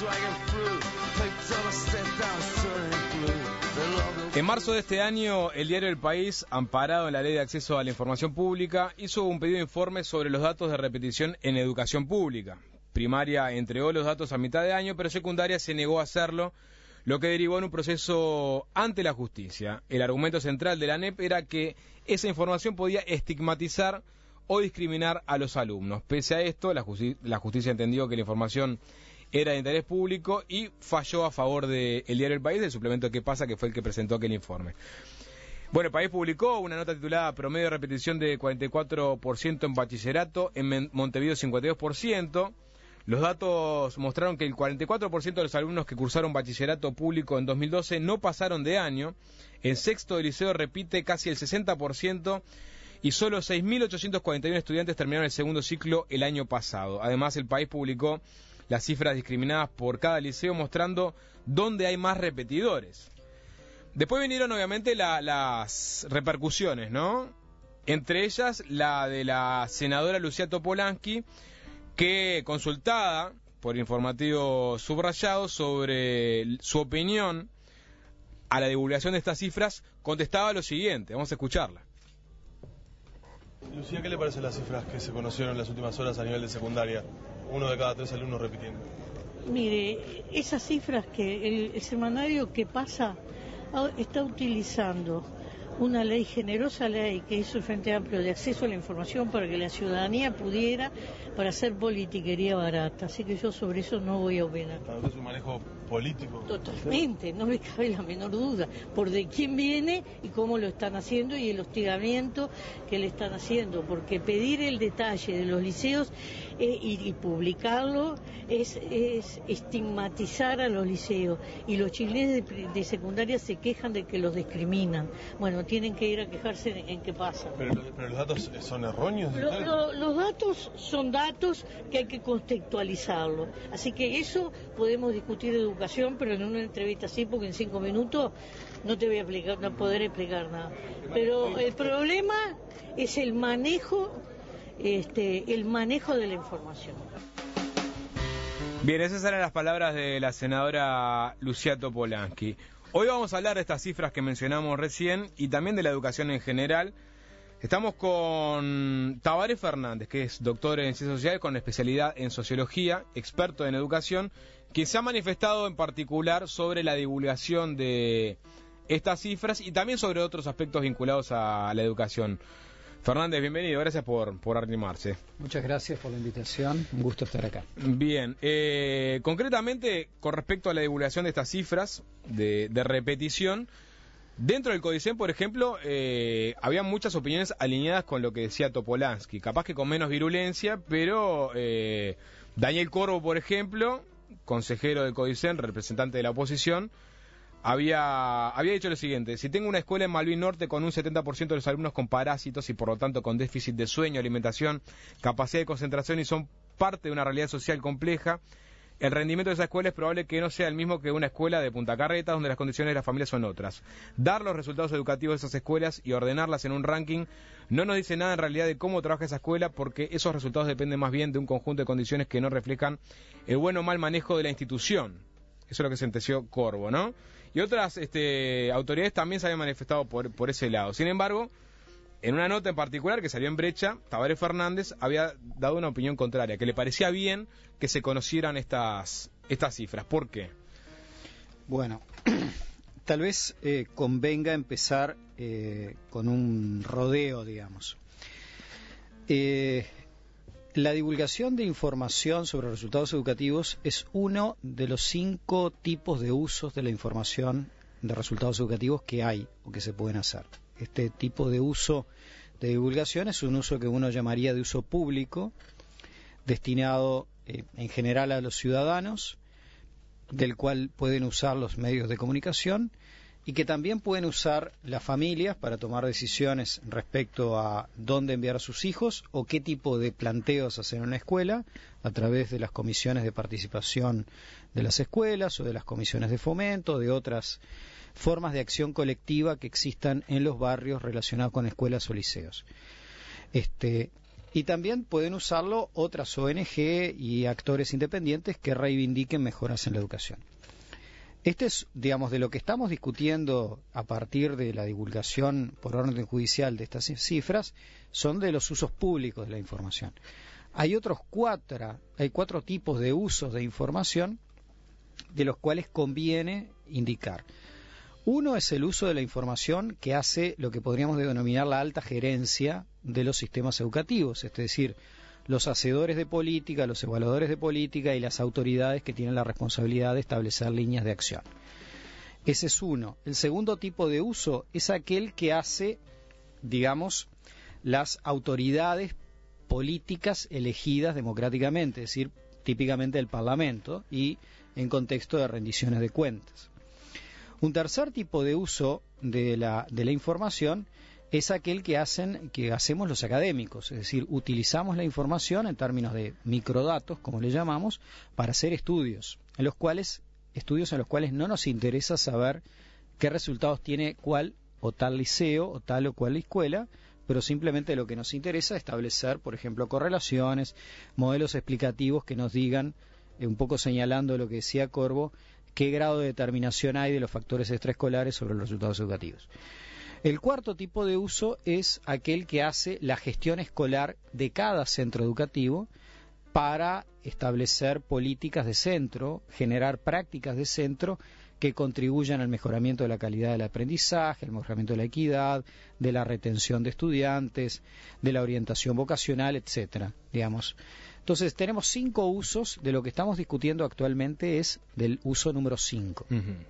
En marzo de este año, el diario El País, amparado en la Ley de Acceso a la Información Pública, hizo un pedido de informe sobre los datos de repetición en educación pública. Primaria entregó los datos a mitad de año, pero secundaria se negó a hacerlo, lo que derivó en un proceso ante la justicia. El argumento central de la ANEP era que esa información podía estigmatizar o discriminar a los alumnos. Pese a esto, la justicia entendió que la información era de interés público y falló a favor del diario El País, del suplemento ¿Qué pasa?, que fue el que presentó aquel informe. Bueno, El País publicó una nota titulada Promedio de repetición de 44% en bachillerato, en Montevideo 52%. Los datos mostraron que el 44% de los alumnos que cursaron bachillerato público en 2012 no pasaron de año. En sexto de liceo repite casi el 60% y solo 6.841 estudiantes terminaron el segundo ciclo el año pasado. Además, El País publicó las cifras discriminadas por cada liceo, mostrando dónde hay más repetidores. Después vinieron obviamente las repercusiones, ¿no? Entre ellas la de la senadora Lucía Topolansky, que, consultada por Informativo Subrayado sobre su opinión a la divulgación de estas cifras, contestaba lo siguiente. Vamos a escucharla. Lucía, ¿qué le parecen las cifras que se conocieron en las últimas horas a nivel de secundaria? 1 de cada 3 alumnos repitiendo. Mire, esas cifras que el semanario ¿Qué pasa? Está utilizando una ley, generosa ley que hizo el Frente Amplio de acceso a la información para que la ciudadanía pudiera, para hacer politiquería barata. Así que yo sobre eso no voy a opinar. ¿Es un manejo político? Totalmente, no me cabe la menor duda por de quién viene y cómo lo están haciendo y el hostigamiento que le están haciendo, porque pedir el detalle de los liceos y publicarlo es estigmatizar a los liceos, y los chilenos de secundaria se quejan de que los discriminan. Bueno, tienen que ir a quejarse en qué pasa. ¿Pero los datos son erróneos? Los datos son datos que hay que contextualizarlos. Así que eso podemos discutir de educación, pero en una entrevista así, porque en 5 minutos no te voy a explicar, no podré explicar nada. Pero el problema es el manejo de la información. Bien, esas eran las palabras de la senadora Lucía Topolansky. Hoy vamos a hablar de estas cifras que mencionamos recién y también de la educación en general. Estamos con Tabaré Fernández, que es doctor en Ciencias Sociales con especialidad en Sociología, experto en educación, que se ha manifestado en particular sobre la divulgación de estas cifras y también sobre otros aspectos vinculados a la educación. Fernández, bienvenido, gracias por animarse. Muchas gracias por la invitación, un gusto estar acá. Bien, concretamente con respecto a la divulgación de estas cifras de repetición, dentro del Codicen, por ejemplo, había muchas opiniones alineadas con lo que decía Topolansky, capaz que con menos virulencia, pero Daniel Corvo, por ejemplo, consejero del Codicen, representante de la oposición, había dicho lo siguiente: si tengo una escuela en Malvin Norte con un 70% de los alumnos con parásitos y por lo tanto con déficit de sueño, alimentación, capacidad de concentración y son parte de una realidad social compleja, el rendimiento de esa escuela es probable que no sea el mismo que una escuela de Punta Carretas, donde las condiciones de las familias son otras. Dar los resultados educativos de esas escuelas y ordenarlas en un ranking no nos dice nada en realidad de cómo trabaja esa escuela, porque esos resultados dependen más bien de un conjunto de condiciones que no reflejan el buen o mal manejo de la institución. Eso es lo que sentenció Corvo, ¿no? Y otras autoridades también se habían manifestado por ese lado. Sin embargo, en una nota en particular que salió en Brecha, Tabaré Fernández había dado una opinión contraria, que le parecía bien que se conocieran estas cifras. ¿Por qué? Bueno, tal vez convenga empezar con un rodeo, digamos. La divulgación de información sobre resultados educativos es uno de los 5 tipos de usos de la información de resultados educativos que hay o que se pueden hacer. Este tipo de uso de divulgación es un uso que uno llamaría de uso público, destinado en general a los ciudadanos, del cual pueden usar los medios de comunicación y que también pueden usar las familias para tomar decisiones respecto a dónde enviar a sus hijos o qué tipo de planteos hacer en una escuela a través de las comisiones de participación de las escuelas o de las comisiones de fomento, de otras formas de acción colectiva que existan en los barrios relacionados con escuelas o liceos. Y también pueden usarlo otras ONG y actores independientes que reivindiquen mejoras en la educación. Este es, digamos, de lo que estamos discutiendo a partir de la divulgación por orden judicial de estas cifras, son de los usos públicos de la información. Hay cuatro tipos de usos de información de los cuales conviene indicar. Uno es el uso de la información que hace lo que podríamos denominar la alta gerencia de los sistemas educativos, es decir, los hacedores de política, los evaluadores de política y las autoridades que tienen la responsabilidad de establecer líneas de acción. Ese es uno. El segundo tipo de uso es aquel que hace, digamos, las autoridades políticas elegidas democráticamente, es decir, típicamente el Parlamento y en contexto de rendiciones de cuentas. Un tercer tipo de uso de la información es aquel que hacemos los académicos, es decir, utilizamos la información en términos de microdatos, como le llamamos, para hacer estudios en los cuales no nos interesa saber qué resultados tiene cual o tal liceo o tal o cual escuela, pero simplemente lo que nos interesa es establecer, por ejemplo, correlaciones, modelos explicativos que nos digan, un poco señalando lo que decía Corbo, qué grado de determinación hay de los factores extraescolares sobre los resultados educativos. El cuarto tipo de uso es aquel que hace la gestión escolar de cada centro educativo para establecer políticas de centro, generar prácticas de centro que contribuyan al mejoramiento de la calidad del aprendizaje, al mejoramiento de la equidad, de la retención de estudiantes, de la orientación vocacional, etcétera, digamos. Entonces, tenemos 5 usos. De lo que estamos discutiendo actualmente es del uso número 5.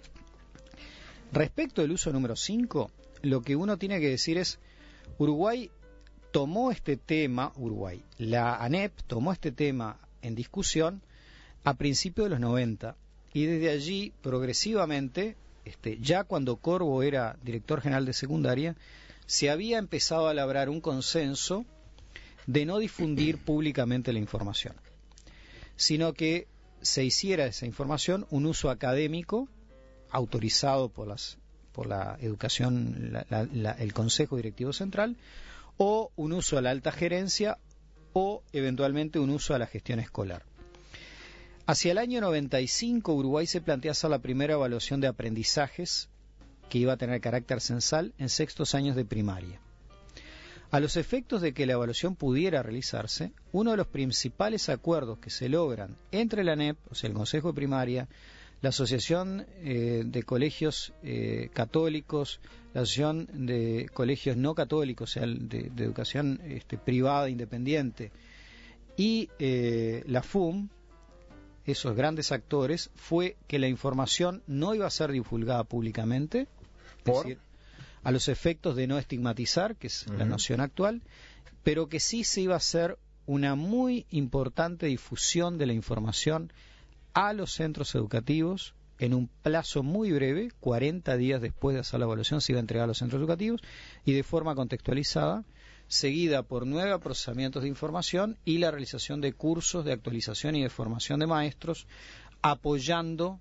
Respecto del uso número 5, lo que uno tiene que decir es, Uruguay tomó este tema, la ANEP tomó este tema en discusión a principios de los 90, y desde allí, progresivamente, ya cuando Corbo era director general de secundaria, se había empezado a labrar un consenso de no difundir públicamente la información, sino que se hiciera de esa información un uso académico autorizado por la educación, el Consejo Directivo Central, o un uso a la alta gerencia, o eventualmente un uso a la gestión escolar. Hacia el año 95, Uruguay se plantea hacer la primera evaluación de aprendizajes que iba a tener carácter censal en sextos años de primaria. A los efectos de que la evaluación pudiera realizarse, uno de los principales acuerdos que se logran entre la ANEP, o sea, el Consejo de Primaria, la Asociación de Colegios Católicos, la Asociación de Colegios No Católicos, o sea, de educación privada independiente, y la FUM, esos grandes actores, fue que la información no iba a ser divulgada públicamente, es decir, a los efectos de no estigmatizar, que es la noción actual, pero que sí se iba a hacer una muy importante difusión de la información a los centros educativos en un plazo muy breve, 40 días después de hacer la evaluación se iba a entregar a los centros educativos, y de forma contextualizada, seguida por 9 procesamientos de información y la realización de cursos de actualización y de formación de maestros, apoyando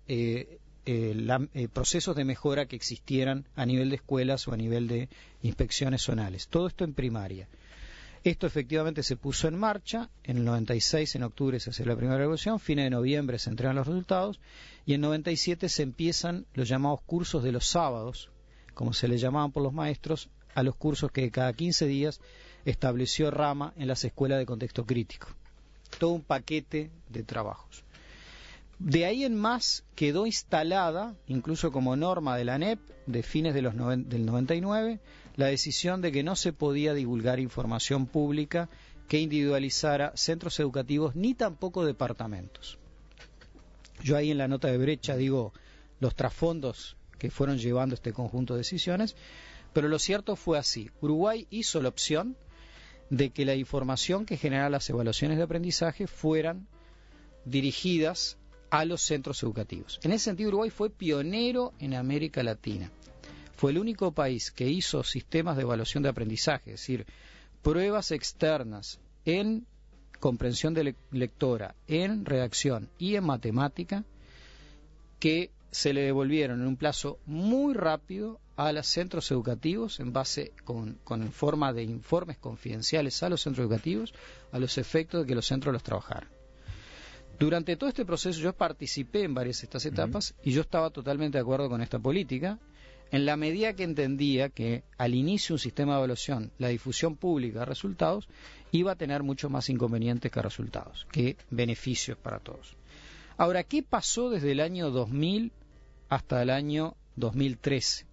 procesos de mejora que existieran a nivel de escuelas o a nivel de inspecciones zonales. Todo esto en primaria. Esto efectivamente se puso en marcha. En el 96, en octubre, se hace la primera evaluación, fines de noviembre se entregan los resultados, y en 97 se empiezan los llamados cursos de los sábados, como se les llamaban por los maestros, a los cursos que cada 15 días estableció Rama en las escuelas de contexto crítico. Todo un paquete de trabajos. De ahí en más quedó instalada, incluso como norma de la ANEP, de fines del 99, la decisión de que no se podía divulgar información pública que individualizara centros educativos ni tampoco departamentos. Yo ahí en la nota de brecha digo los trasfondos que fueron llevando este conjunto de decisiones, pero lo cierto fue así. Uruguay hizo la opción de que la información que generara las evaluaciones de aprendizaje fueran dirigidas a los centros educativos. En ese sentido, Uruguay fue pionero en América Latina. Fue el único país que hizo sistemas de evaluación de aprendizaje, es decir, pruebas externas en comprensión de lectora, en redacción y en matemática, que se le devolvieron en un plazo muy rápido a los centros educativos en base con forma de informes confidenciales a los centros educativos a los efectos de que los centros los trabajaran. Durante todo este proceso yo participé en varias de estas etapas y yo estaba totalmente de acuerdo con esta política en la medida que entendía que al inicio un sistema de evaluación, la difusión pública de resultados, iba a tener mucho más inconvenientes que resultados, que beneficios para todos. Ahora, ¿qué pasó desde el año 2000 hasta el año 2013?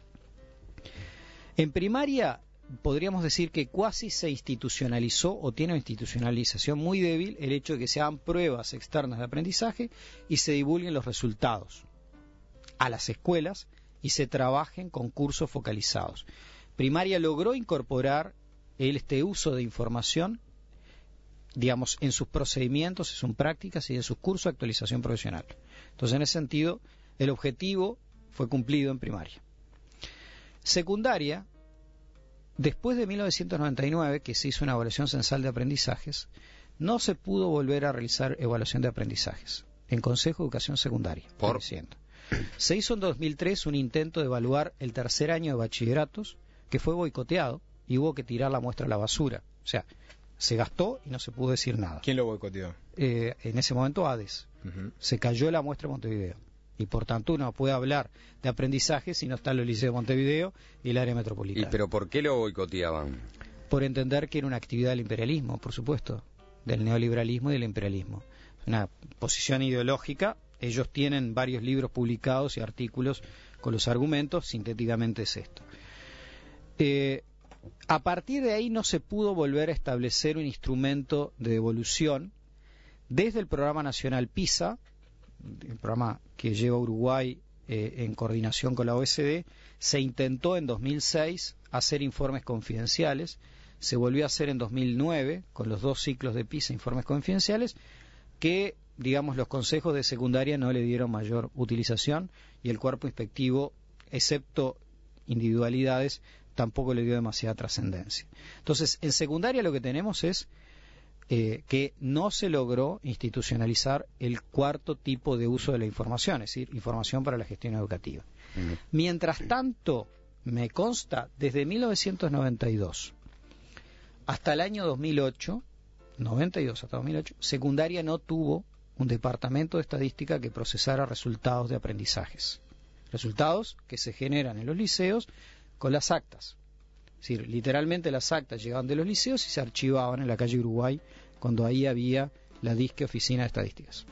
En primaria podríamos decir que cuasi se institucionalizó o tiene una institucionalización muy débil el hecho de que se hagan pruebas externas de aprendizaje y se divulguen los resultados a las escuelas y se trabajen con cursos focalizados. Primaria logró incorporar este uso de información, digamos, en sus procedimientos, en sus prácticas y en sus cursos de actualización profesional. Entonces, en ese sentido, el objetivo fue cumplido en primaria. Secundaria, después de 1999, que se hizo una evaluación censal de aprendizajes, no se pudo volver a realizar evaluación de aprendizajes en Consejo de Educación Secundaria. ¿Por? Se hizo en 2003 un intento de evaluar el tercer año de bachilleratos, que fue boicoteado y hubo que tirar la muestra a la basura. O sea, se gastó y no se pudo decir nada. ¿Quién lo boicoteó? En ese momento ADES. Se cayó la muestra de Montevideo. Y por tanto uno puede hablar de aprendizaje si no está en los liceos de Montevideo y el área metropolitana. ¿Pero por qué lo boicoteaban? Por entender que era una actividad del imperialismo, por supuesto, del neoliberalismo y del imperialismo. Una posición ideológica. Ellos tienen varios libros publicados y artículos con los argumentos. Sintéticamente es esto. A partir de ahí no se pudo volver a establecer un instrumento de devolución desde el Programa Nacional PISA, el programa que lleva Uruguay en coordinación con la OECD. Se intentó en 2006 hacer informes confidenciales, se volvió a hacer en 2009 con los 2 ciclos de PISA informes confidenciales que, digamos, los consejos de secundaria no le dieron mayor utilización y el cuerpo inspectivo, excepto individualidades, tampoco le dio demasiada trascendencia. Entonces, en secundaria lo que tenemos es que no se logró institucionalizar el cuarto tipo de uso de la información, es decir, información para la gestión educativa. Mientras tanto, me consta, desde 1992 hasta el año 2008, 92 hasta 2008, secundaria no tuvo un departamento de estadística que procesara resultados de aprendizajes. Resultados que se generan en los liceos con las actas. Es decir, literalmente las actas llegaban de los liceos y se archivaban en la calle Uruguay cuando ahí había la disque Oficina de Estadísticas.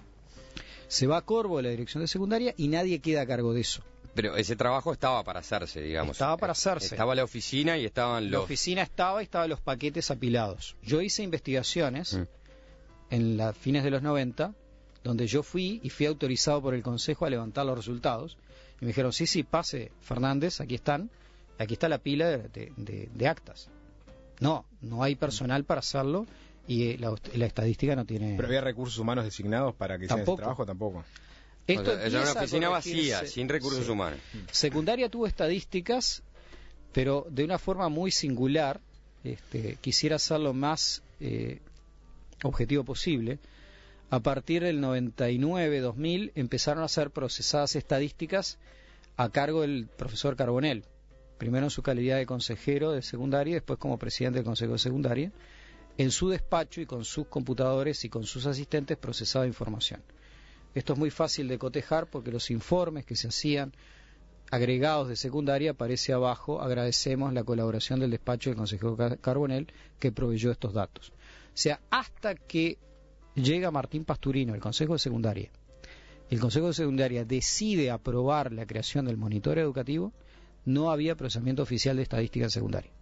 Se va a Corvo de la Dirección de Secundaria y nadie queda a cargo de eso. Pero ese trabajo estaba para hacerse, digamos. Estaba para hacerse. Estaba la oficina y estaban los... La oficina estaba y estaban los paquetes apilados. Yo hice investigaciones en las fines de los 90, donde yo fui autorizado por el Consejo a levantar los resultados. Y me dijeron, sí, pase, Fernández, aquí está la pila de actas. No hay personal para hacerlo y la estadística no tiene... ¿Pero había recursos humanos designados para que hicieran ese trabajo? Tampoco. Esto era una oficina vacía, sin recursos humanos. Secundaria tuvo estadísticas, pero de una forma muy singular. Quisiera ser lo más objetivo posible. A partir del 99-2000 empezaron a ser procesadas estadísticas a cargo del profesor Carbonell, primero en su calidad de consejero de secundaria y después como presidente del Consejo de Secundaria. En su despacho y con sus computadores y con sus asistentes procesaba información. Esto es muy fácil de cotejar porque los informes que se hacían agregados de secundaria aparece abajo. Agradecemos la colaboración del despacho del consejero Carbonell que proveyó estos datos. O sea, hasta que llega Martín Pasturino, el Consejo de Secundaria. El Consejo de Secundaria decide aprobar la creación del monitoreo educativo. No había procesamiento oficial de estadística en secundaria.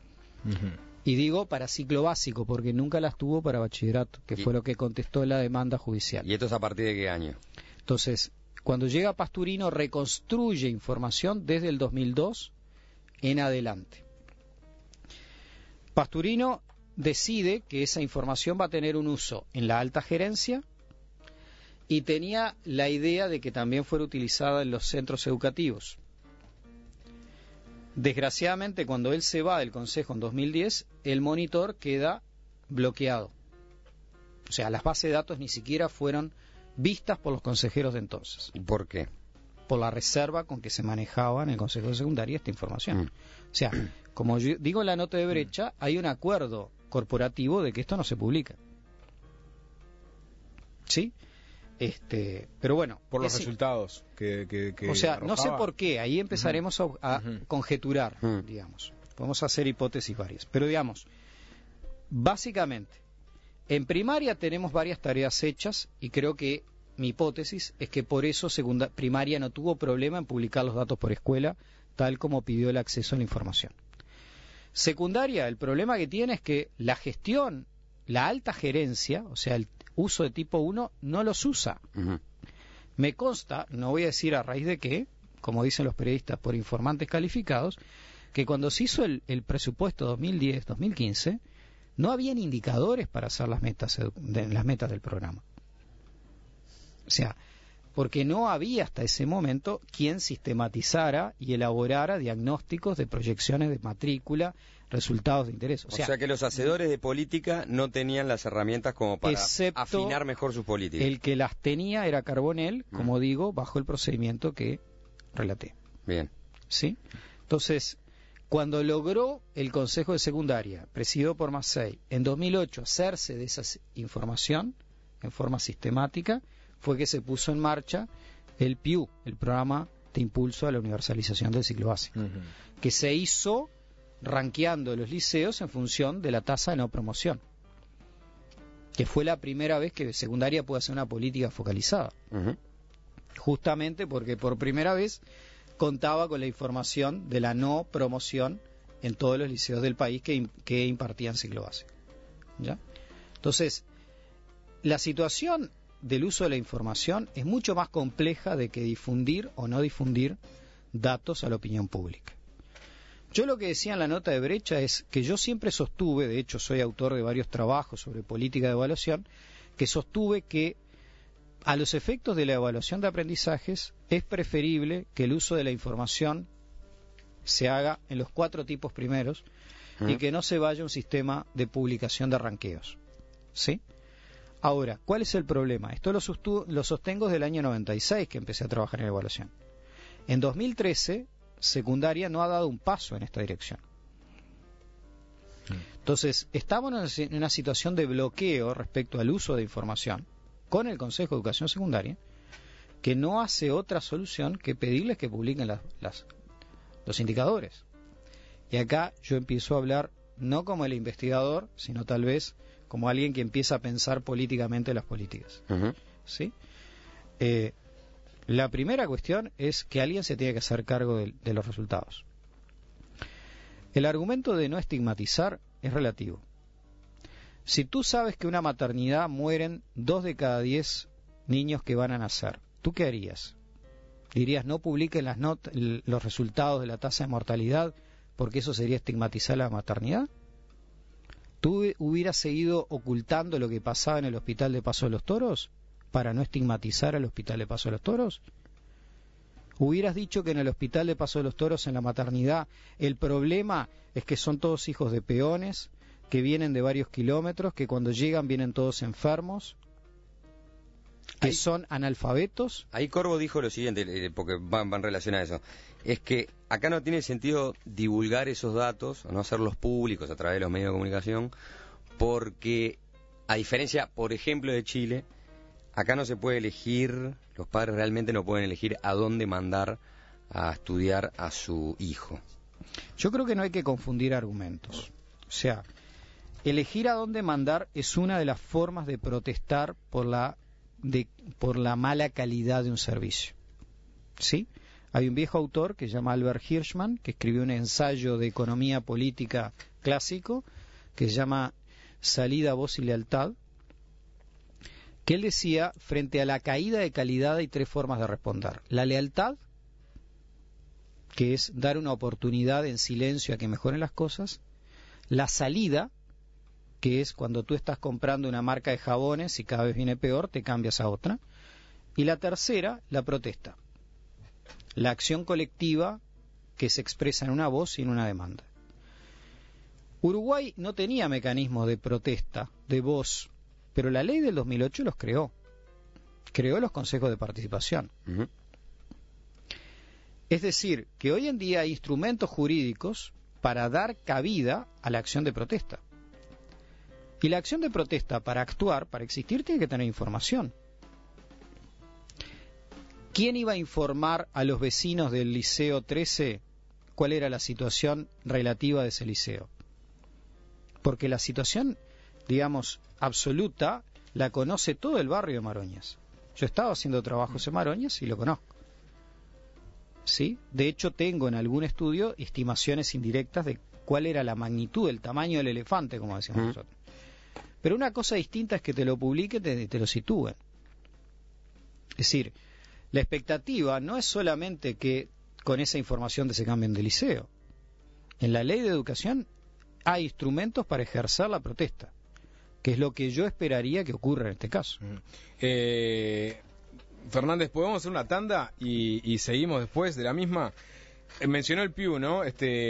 Y digo para ciclo básico, porque nunca las tuvo para bachillerato, que fue lo que contestó la demanda judicial. ¿Y esto es a partir de qué año? Entonces, cuando llega Pasturino, reconstruye información desde el 2002 en adelante. Pasturino decide que esa información va a tener un uso en la alta gerencia y tenía la idea de que también fuera utilizada en los centros educativos. Desgraciadamente, cuando él se va del Consejo en 2010, el monitor queda bloqueado. O sea, las bases de datos ni siquiera fueron vistas por los consejeros de entonces. ¿Por qué? por la reserva con que se manejaba en el Consejo de Secundaria esta información. O sea, como yo digo en la nota de Brecha, hay un acuerdo corporativo de que esto no se publica. ¿Sí? Pero bueno, por los resultados que o sea, arrojaba. no sé por qué, ahí empezaremos a conjeturar, digamos. Podemos hacer hipótesis varias, pero digamos, básicamente, en primaria tenemos varias tareas hechas y creo que mi hipótesis es que por eso primaria no tuvo problema en publicar los datos por escuela, tal como pidió el acceso a la información. Secundaria, el problema que tiene es que la gestión, la alta gerencia, o sea, el uso de tipo 1, no los usa. Me consta, no voy a decir a raíz de qué, como dicen los periodistas, por informantes calificados, que cuando se hizo el presupuesto 2010-2015, no habían indicadores para hacer las metas del programa. O sea, porque no había hasta ese momento quien sistematizara y elaborara diagnósticos de proyecciones de matrícula, resultados de interés. O sea que los hacedores de política no tenían las herramientas como para afinar mejor sus políticas. El que las tenía era Carbonell, como digo, bajo el procedimiento que relaté. Bien. ¿Sí? Entonces, cuando logró el Consejo de Secundaria, presidido por Massey, en 2008 hacerse de esa información en forma sistemática, fue que se puso en marcha el PIU, el Programa de Impulso a la Universalización del Ciclo Básico, que se hizo ranqueando los liceos en función de la tasa de no promoción, que fue la primera vez que secundaria puede hacer una política focalizada, justamente porque por primera vez contaba con la información de la no promoción en todos los liceos del país que impartían ciclo básico. ¿Ya? Entonces, la situación del uso de la información es mucho más compleja de que difundir o no difundir datos a la opinión pública. Yo lo que decía en la nota de Brecha es que yo siempre sostuve, de hecho soy autor de varios trabajos sobre política de evaluación, que sostuve que a los efectos de la evaluación de aprendizajes es preferible que el uso de la información se haga en los 4 tipos primeros y que no se vaya a un sistema de publicación de ranqueos. ¿Sí? Ahora, ¿cuál es el problema? Esto lo sostengo desde el año 96 que empecé a trabajar en evaluación. En 2013, secundaria no ha dado un paso en esta dirección. Entonces, estamos en una situación de bloqueo respecto al uso de información con el Consejo de Educación Secundaria, que no hace otra solución que pedirles que publiquen los indicadores. Y acá yo empiezo a hablar no como el investigador, sino tal vez como alguien que empieza a pensar políticamente las políticas. ¿Sí? La primera cuestión es que alguien se tiene que hacer cargo de los resultados. El argumento de no estigmatizar es relativo. Si tú sabes que una maternidad mueren 2 de cada 10 niños que van a nacer, ¿tú qué harías? ¿Dirías no publiquen los resultados de la tasa de mortalidad porque eso sería estigmatizar la maternidad? ¿Tú hubieras seguido ocultando lo que pasaba en el Hospital de Paso de los Toros para no estigmatizar al Hospital de Paso de los Toros? ¿Hubieras dicho que en el Hospital de Paso de los Toros, en la maternidad, el problema es que son todos hijos de peones, que vienen de varios kilómetros, que cuando llegan vienen todos enfermos, que son analfabetos? Ahí Corvo dijo lo siguiente, porque van en relación a eso, es que acá no tiene sentido divulgar esos datos, o no hacerlos públicos a través de los medios de comunicación, porque a diferencia, por ejemplo, de Chile, acá no se puede elegir, los padres realmente no pueden elegir a dónde mandar a estudiar a su hijo. Yo creo que no hay que confundir argumentos. O sea, elegir a dónde mandar es una de las formas de protestar por la mala calidad de un servicio. ¿Sí? Hay un viejo autor que se llama Albert Hirschman, que escribió un ensayo de economía política clásico, que se llama Salida, Voz y Lealtad, que él decía, frente a la caída de calidad hay 3 formas de responder. La lealtad, que es dar una oportunidad en silencio a que mejoren las cosas. La salida, que es cuando tú estás comprando una marca de jabones y cada vez viene peor, te cambias a otra. Y la tercera, la protesta. La acción colectiva que se expresa en una voz y en una demanda. Uruguay no tenía mecanismos de protesta, de voz, pero la ley del 2008 los creó. Creó los consejos de participación. Es decir, que hoy en día hay instrumentos jurídicos para dar cabida a la acción de protesta. Y la acción de protesta, para actuar, para existir, tiene que tener información. ¿Quién iba a informar a los vecinos del Liceo 13 cuál era la situación relativa de ese liceo? Porque la situación, digamos, absoluta, la conoce todo el barrio de Maroñas. Yo estaba haciendo trabajos en Maroñas y lo conozco. ¿Sí? De hecho, tengo en algún estudio estimaciones indirectas de cuál era la magnitud, el tamaño del elefante, como decíamos nosotros. Pero una cosa distinta es que te lo publiquen, te lo sitúen. Es decir, la expectativa no es solamente que con esa información se cambien de liceo. En la ley de educación hay instrumentos para ejercer la protesta, que es lo que yo esperaría que ocurra en este caso. Fernández, ¿podemos hacer una tanda y seguimos después de la misma? Mencionó el PIU, ¿no?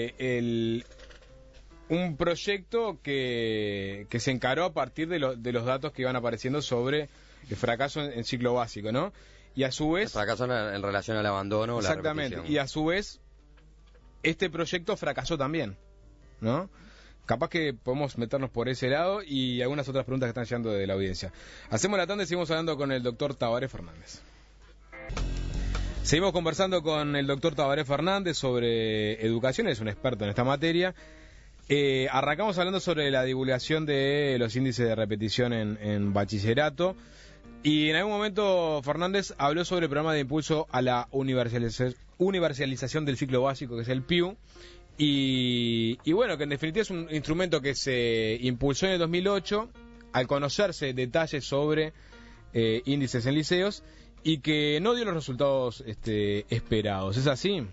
Un proyecto que se encaró a partir de los datos que iban apareciendo sobre el fracaso en ciclo básico, ¿no? Y a su vez... El fracaso en relación al abandono o la repetición. Exactamente, y a su vez, este proyecto fracasó también, ¿no? Capaz que podemos meternos por ese lado y algunas otras preguntas que están llegando de la audiencia. Hacemos la tanda y seguimos hablando con el doctor Tabaré Fernández. Seguimos conversando con el doctor Tabaré Fernández sobre educación, es un experto en esta materia. Arrancamos hablando sobre la divulgación de los índices de repetición en bachillerato. Y en algún momento Fernández habló sobre el programa de impulso a la universalización del ciclo básico, que es el PIU. Y bueno, que en definitiva es un instrumento que se impulsó en el 2008 al conocerse detalles sobre índices en liceos y que no dio los resultados esperados. ¿Es así?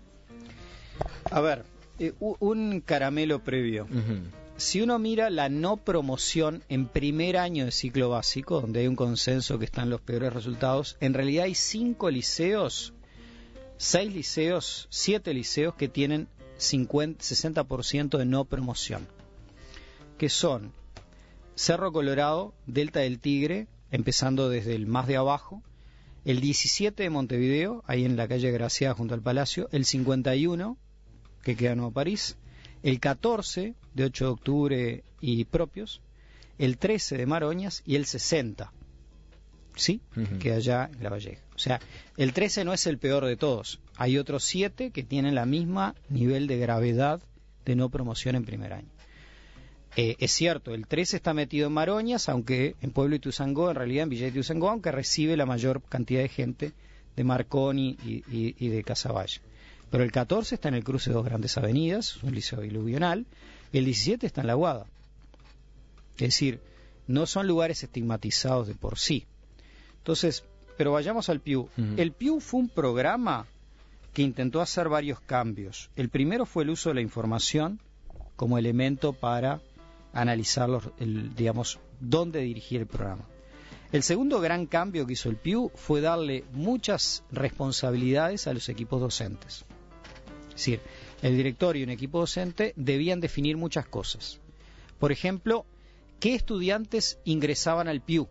A ver, un caramelo previo. Si uno mira la no promoción en primer año de ciclo básico, donde hay un consenso que están los peores resultados, en realidad hay 5 liceos, 6 liceos, 7 liceos que tienen 60% de no promoción, que son Cerro Colorado, Delta del Tigre, empezando desde el más de abajo, el 17 de Montevideo, ahí en la calle Graciada junto al Palacio, el 51, que queda en Nuevo París, el 14 de 8 de octubre y propios, el 13 de Maroñas y el 60, ¿sí? Que allá en La Valleja. O sea, el 13 no es el peor de todos. Hay otros 7 que tienen la misma nivel de gravedad de no promoción en primer año. Es cierto, el 13 está metido en Maroñas, aunque en Pueblo Ituzaingó, en realidad en Villa Ituzaingó, aunque recibe la mayor cantidad de gente de Marconi y de Casaballe. Pero el 14 está en el cruce de 2 grandes avenidas, un liceo iluvional, y el 17 está en La Aguada. Es decir, no son lugares estigmatizados de por sí. Entonces, pero vayamos al PIU. El PIU fue un programa que intentó hacer varios cambios. El primero fue el uso de la información como elemento para analizar digamos, dónde dirigir el programa. El segundo gran cambio que hizo el PIU fue darle muchas responsabilidades a los equipos docentes. Es decir, el directorio y un equipo docente debían definir muchas cosas. Por ejemplo, ¿qué estudiantes ingresaban al PIU?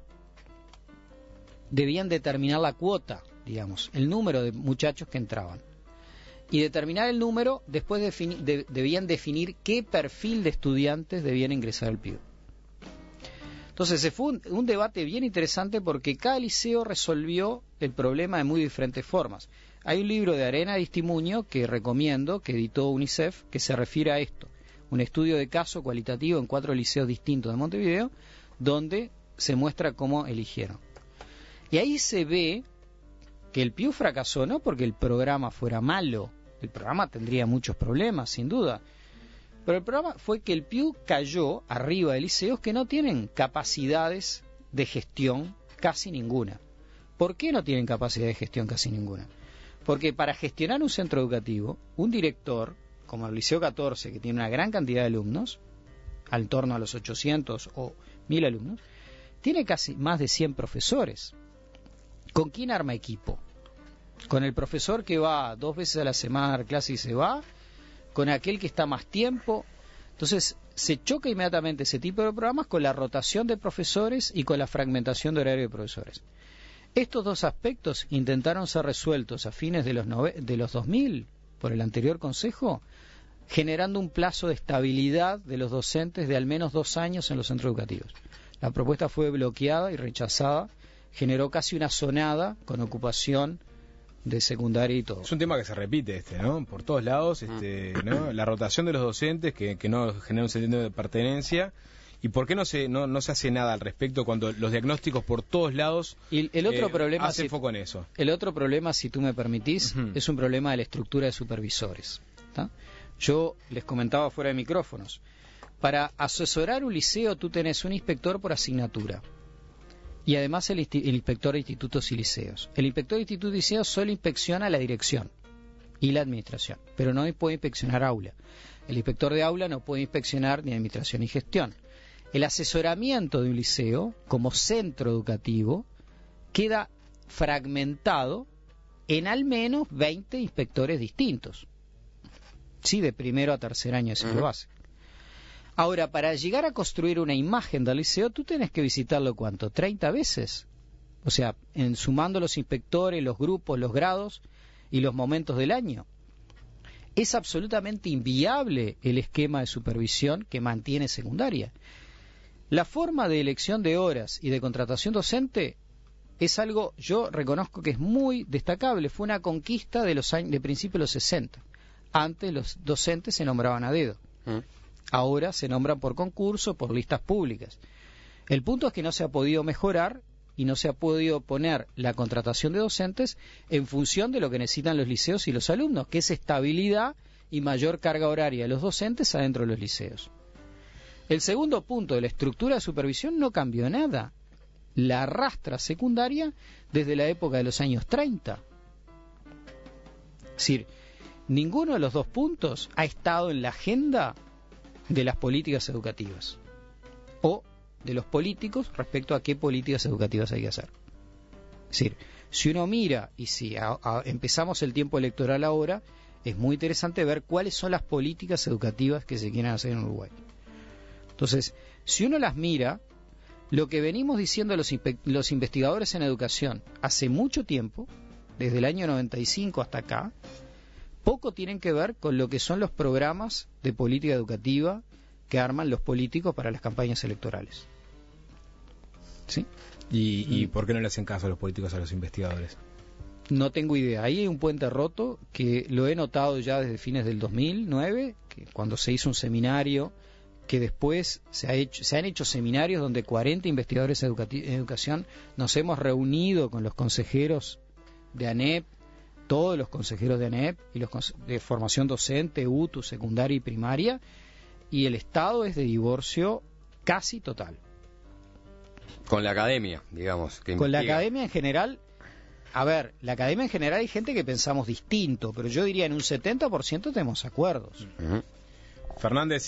Debían determinar la cuota, digamos, el número de muchachos que entraban. Y determinar el número, después debían definir qué perfil de estudiantes debían ingresar al PIU. Entonces, se fue un debate bien interesante porque cada liceo resolvió el problema de muy diferentes formas. Hay un libro de Arena Distimuño que recomiendo, que editó UNICEF, que se refiere a esto. Un estudio de caso cualitativo en 4 liceos distintos de Montevideo, donde se muestra cómo eligieron. Y ahí se ve que el PIU fracasó, no porque el programa fuera malo, el programa tendría muchos problemas, sin duda, pero el problema fue que el PIU cayó arriba de liceos que no tienen capacidades de gestión casi ninguna. ¿Por qué no tienen capacidad de gestión casi ninguna? Porque para gestionar un centro educativo, un director, como el Liceo 14, que tiene una gran cantidad de alumnos, al torno a los 800 o 1000 alumnos, tiene casi más de 100 profesores. ¿Con quién arma equipo? ¿Con el profesor que va 2 veces a la semana a dar clase y se va? ¿Con aquel que está más tiempo? Entonces, se choca inmediatamente ese tipo de programas con la rotación de profesores y con la fragmentación de horario de profesores. Estos dos aspectos intentaron ser resueltos a fines de los 2000 por el anterior Consejo, generando un plazo de estabilidad de los docentes de al menos 2 años en los centros educativos. La propuesta fue bloqueada y rechazada, generó casi una zonada con ocupación de secundaria y todo. Es un tema que se repite ¿no? Por todos lados, ¿no? La rotación de los docentes que no genera un sentido de pertenencia. ¿Y por qué no se hace nada al respecto cuando los diagnósticos por todos lados y el otro problema, hacen foco en eso? El otro problema, si tú me permitís, es un problema de la estructura de supervisores. ¿Tá? Yo les comentaba fuera de micrófonos. Para asesorar un liceo tú tenés un inspector por asignatura y además el inspector de institutos y liceos. El inspector de institutos y liceos solo inspecciona la dirección y la administración, pero no puede inspeccionar aula. El inspector de aula no puede inspeccionar ni administración ni gestión. El asesoramiento de un liceo como centro educativo queda fragmentado en al menos 20 inspectores distintos. Sí, de primero a tercer año de ciclo básico. Ahora, para llegar a construir una imagen del liceo, tú tenés que visitarlo, ¿cuánto? 30 veces. O sea, sumando los inspectores, los grupos, los grados y los momentos del año. Es absolutamente inviable el esquema de supervisión que mantiene secundaria. La forma de elección de horas y de contratación docente es algo, yo reconozco que es muy destacable. Fue una conquista de principios de los 60. Antes los docentes se nombraban a dedo. Ahora se nombran por concurso, por listas públicas. El punto es que no se ha podido mejorar y no se ha podido poner la contratación de docentes en función de lo que necesitan los liceos y los alumnos, que es estabilidad y mayor carga horaria de los docentes adentro de los liceos. El segundo punto de la estructura de supervisión no cambió nada. La arrastra secundaria desde la época de los años 30. Es decir, ninguno de los dos puntos ha estado en la agenda de las políticas educativas o de los políticos respecto a qué políticas educativas hay que hacer. Es decir, si uno mira, y si empezamos el tiempo electoral ahora, es muy interesante ver cuáles son las políticas educativas que se quieren hacer en Uruguay. Entonces, si uno las mira, lo que venimos diciendo los investigadores en educación hace mucho tiempo, desde el año 95 hasta acá, poco tienen que ver con lo que son los programas de política educativa que arman los políticos para las campañas electorales. ¿Sí? ¿Y por qué no le hacen caso a los políticos a los investigadores? No tengo idea. Ahí hay un puente roto que lo he notado ya desde fines del 2009, que cuando se hizo un seminario, que después se han hecho seminarios donde 40 investigadores en educación nos hemos reunido con los consejeros de ANEP, todos los consejeros de ANEP y los de formación docente, UTU, secundaria y primaria, y el estado es de divorcio casi total. Con la academia, digamos. Con la academia en general, a ver, la academia en general hay gente que pensamos distinto, pero yo diría en un 70% tenemos acuerdos. Fernández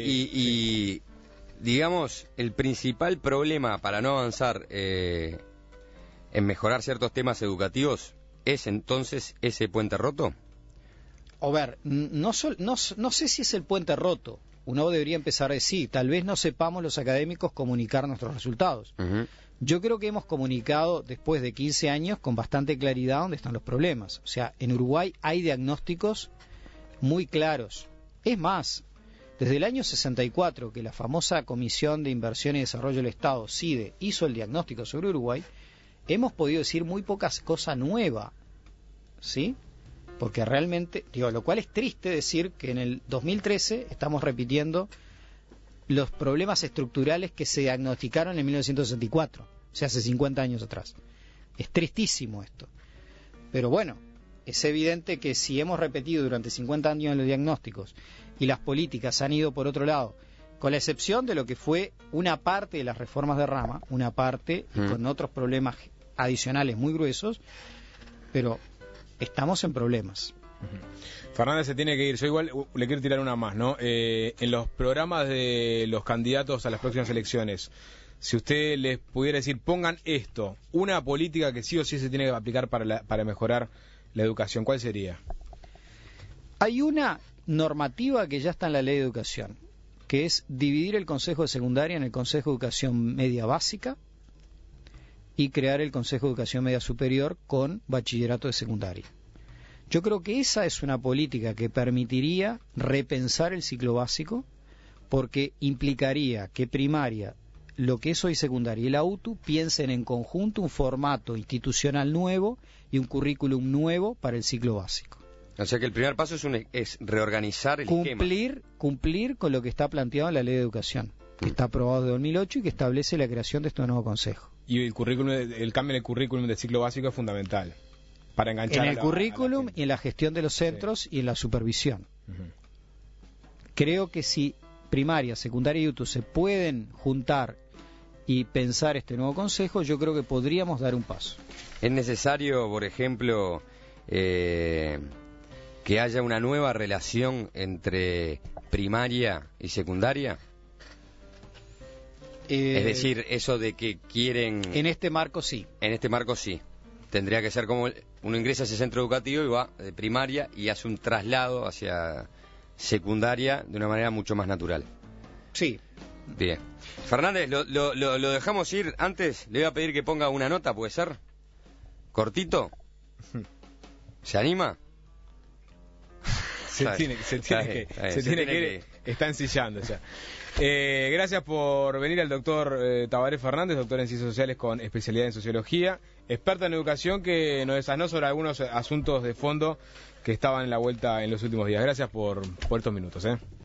y digamos, el principal problema para no avanzar en mejorar ciertos temas educativos ¿es entonces ese puente roto? A ver, no sé si es el puente roto. Uno debería empezar a decir, tal vez no sepamos los académicos comunicar nuestros resultados. Yo creo que hemos comunicado después de 15 años con bastante claridad dónde están los problemas. O sea, en Uruguay hay diagnósticos muy claros. Es más, desde el año 64, que la famosa Comisión de Inversión y Desarrollo del Estado, CIDE, hizo el diagnóstico sobre Uruguay, hemos podido decir muy pocas cosas nuevas, ¿sí? Porque realmente, lo cual es triste decir que en el 2013 estamos repitiendo los problemas estructurales que se diagnosticaron en 1964, o sea, hace 50 años atrás. Es tristísimo esto. Pero bueno, es evidente que si hemos repetido durante 50 años los diagnósticos y las políticas han ido por otro lado, con la excepción de lo que fue una parte de las reformas de rama, una parte y con otros problemas adicionales muy gruesos, pero estamos en problemas. Fernández se tiene que ir. Yo igual le quiero tirar una más, ¿no? En los programas de los candidatos a las próximas elecciones, si usted les pudiera decir, pongan esto, una política que sí o sí se tiene que aplicar para mejorar la educación, ¿cuál sería? Hay una normativa que ya está en la Ley de Educación, que es dividir el Consejo de Secundaria en el Consejo de Educación Media Básica y crear el Consejo de Educación Media Superior con bachillerato de secundaria. Yo creo que esa es una política que permitiría repensar el ciclo básico, porque implicaría que primaria, lo que es hoy secundaria y la UTU piensen en conjunto un formato institucional nuevo y un currículum nuevo para el ciclo básico. O sea que el primer paso es reorganizar el esquema. Cumplir con lo que está planteado en la Ley de Educación, que está aprobado de 2008 y que establece la creación de este nuevo consejo. Y el cambio en el currículum del ciclo básico es fundamental para enganchar en el currículum y en la gestión de los centros y en la supervisión. Creo que si primaria, secundaria y UTU se pueden juntar y pensar este nuevo consejo, yo creo que podríamos dar un paso. ¿Es necesario, por ejemplo, que haya una nueva relación entre primaria y secundaria? Es decir, eso de que quieren... En este marco sí. En este marco sí. Tendría que ser como uno ingresa a ese centro educativo y va de primaria y hace un traslado hacia secundaria de una manera mucho más natural. Sí. Bien. Fernández, lo dejamos ir. Antes le voy a pedir que ponga una nota, ¿puede ser? ¿Cortito? ¿Se anima? Se tiene que ir. Está ensillando ya. Gracias por venir al doctor Tabaré Fernández, doctor en Ciencias Sociales con especialidad en Sociología, experta en educación, que nos desasnó sobre algunos asuntos de fondo que estaban en la vuelta en los últimos días. Gracias por estos minutos.